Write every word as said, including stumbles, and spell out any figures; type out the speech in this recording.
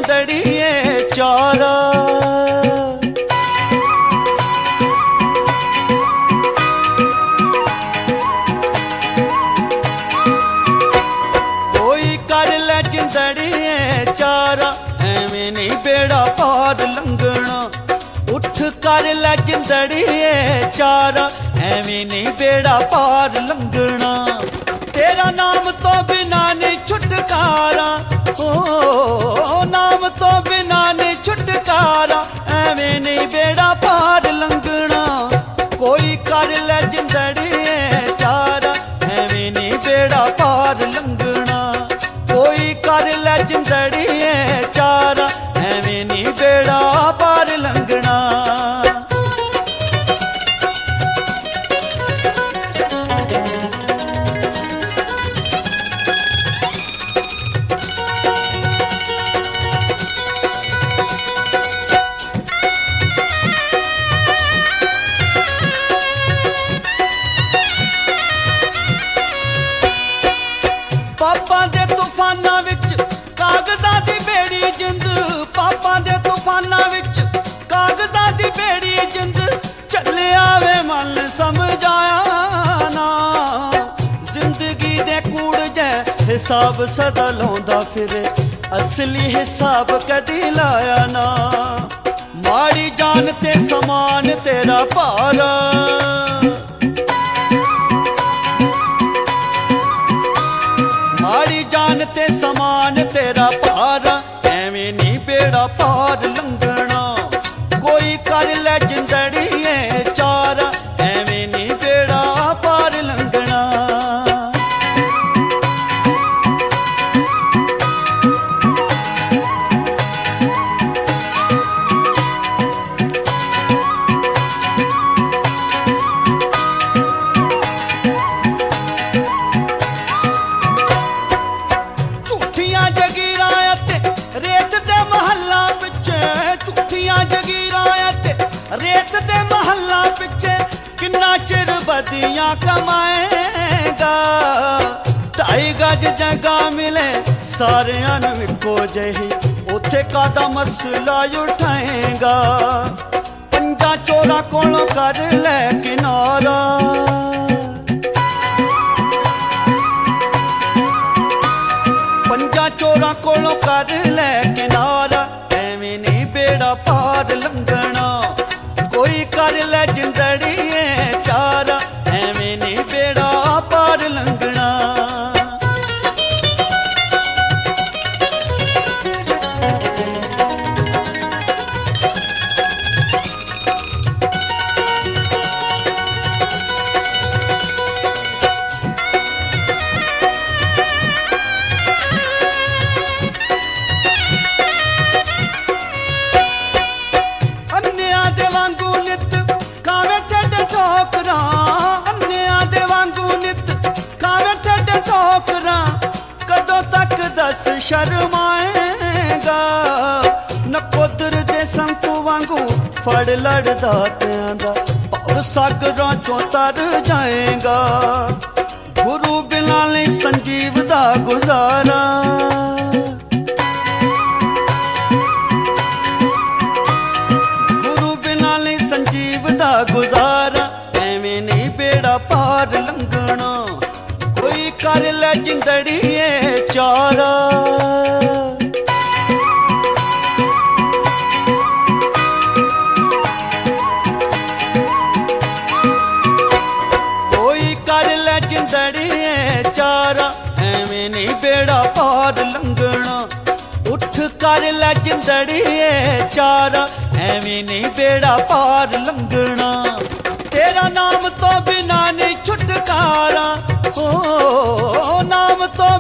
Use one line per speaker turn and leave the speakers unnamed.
जिंदड़िए चारा। कोई कर ले जिंदड़िए चारा, एवें नहीं बेड़ा पार लंघना। उठ कर ले जिंदड़िए चारा, एवें नहीं बेड़ा पार लंघना। तेरा नाम तो बिना नहीं छुटकारा, ओ नाम तो बिना नहीं छुटकारा, एवें नहीं बेड़ा पार लंघना। कोई कर ले जिंदड़िए चारा, एवें नहीं बेड़ा पार लंघना। कोई कर ले जिंदड़िए चारा, एवें नहीं बेड़ा पार लंघना। पापां दे तूफानां विच कागज़ां दी बेड़ी जिंद, पापां दे तूफानां विच कागज़ां दी बेड़ी जिंद। चले आवे मन समझाया ना, जिंदगी दे कूड़ जै हिसाब सदा लौंदा फिरे, असली हिसाब कदी लाया ना। माड़ी जान ते समान तेरा भारा, माड़ी जान ते समान तेरा भारा, एवें नहीं बेड़ा पार लंघना। कोई कर ले जिंदड़िए चारा, एवें नहीं बेड़ा पार लंघना। झूठियां जगीरां ते रेत दे महल्ला पिछे, झूठियां जगीरां ते रेत दे महल्ला पिछे, किन्ना चिर बदियां कमाएगा। ढाई गज जगह मिले सारियां नूं इक्को जही, उत्थे कादा मसला उठाएगा। पंजा चोरा कोलों कर ले किनारा, पंजा चोरा कोलों कर ले किनारा, एवें नहीं बेड़ा पार लंघना। कोई कर ले जिंदड़िए चारा, एवें नहीं बेड़ा पार लंघना। कदों तक दस शर्माएगा, नकोदर दे संकू वांगू फड़ लड़दा तेंदा, और सागरां चों तर जाएगा। गुरु बिना नहीं संजीव दा गुजारा, गुरु बिना नहीं संजीव दा गुजारा, एवें नहीं बेड़ा पार लंघना। कोई कर ले जिंदड़िए चारा, कोई कर ले जिंदड़िए चारा, एवें नहीं बेड़ा पार लंघना। उठ कर ले जिंदड़िए चारा, एवें नहीं बेड़ा पार लंघना। तेरा नाम तो बिना नहीं छुटकारा, ओ नाम तो